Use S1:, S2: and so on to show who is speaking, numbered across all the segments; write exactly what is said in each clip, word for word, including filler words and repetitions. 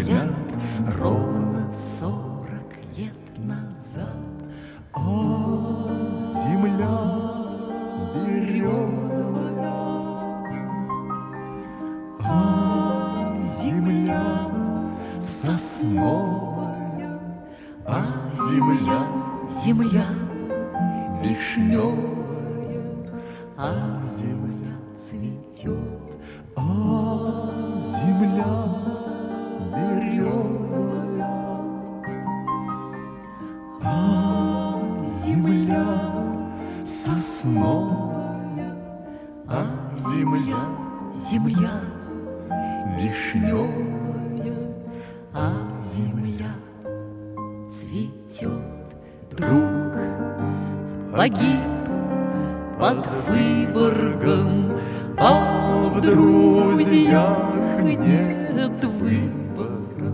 S1: взгляд ровно сорок лет назад.
S2: А земля березовая, а земля сосновая,
S1: А земля, земля
S2: вишневая,
S1: а земля цветет.
S2: а земля березовая, а земля сосновая,
S1: А земля, земля
S2: вишневая,
S1: а земля цветет. Друг погиб под Выборгом,
S2: а в друзьях нет выбора.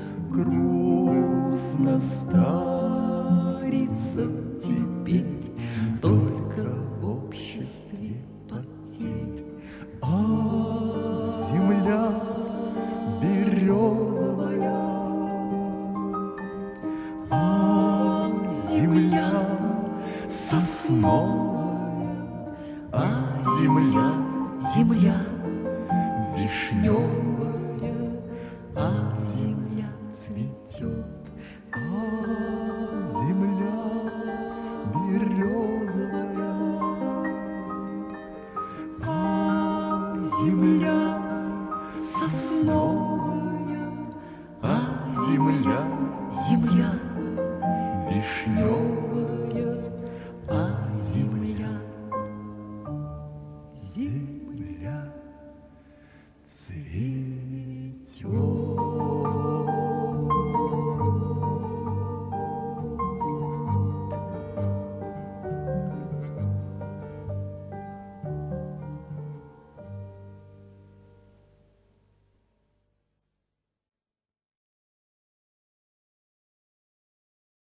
S2: Грустно стариться теперь только в обществе потерь. А земля березовая, а земля сосновая,
S1: а земля, земля
S2: вишневая,
S1: а земля цветет.
S2: а земля березовая, а земля сосновая,
S1: А земля, земля